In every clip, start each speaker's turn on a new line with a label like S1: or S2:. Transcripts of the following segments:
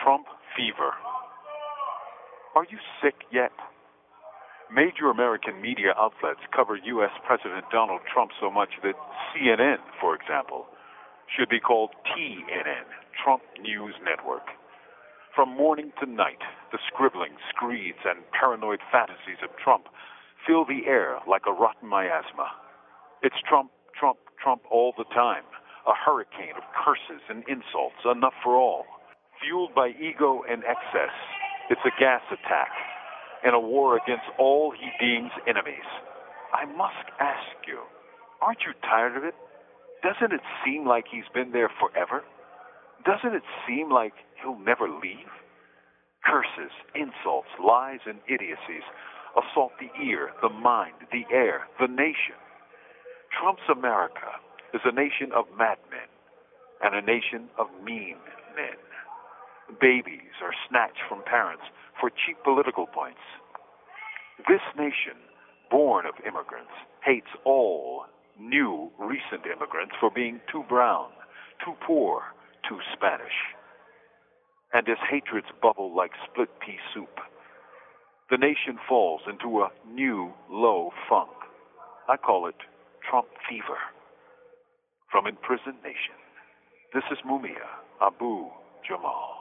S1: Trump fever. Are you sick yet? Major American media outlets cover U.S. President Donald Trump so much that CNN, for example, should be called TNN, Trump News Network. From morning to night, the scribbling, screeds, and paranoid fantasies of Trump fill the air like a rotten miasma. It's Trump, Trump, Trump all the time, a hurricane of curses and insults, enough for all. Fueled by ego and excess, it's a gas attack and a war against all he deems enemies. I must ask you, aren't you tired of it? Doesn't it seem like he's been there forever? Doesn't it seem like he'll never leave? Curses, insults, lies, and idiocies assault the ear, the mind, the air, the nation. Trump's America is a nation of madmen and a nation of mean men. Babies are snatched from parents for cheap political points. This nation, born of immigrants, hates all new, recent immigrants for being too brown, too poor, too Spanish. And as hatreds bubble like split pea soup, the nation falls into a new, low funk. I call it Trump fever. From Imprisoned Nation, this is Mumia Abu Jamal.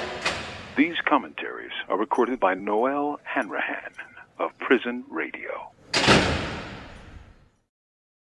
S1: These commentaries are recorded by Noel Hanrahan of Prison Radio.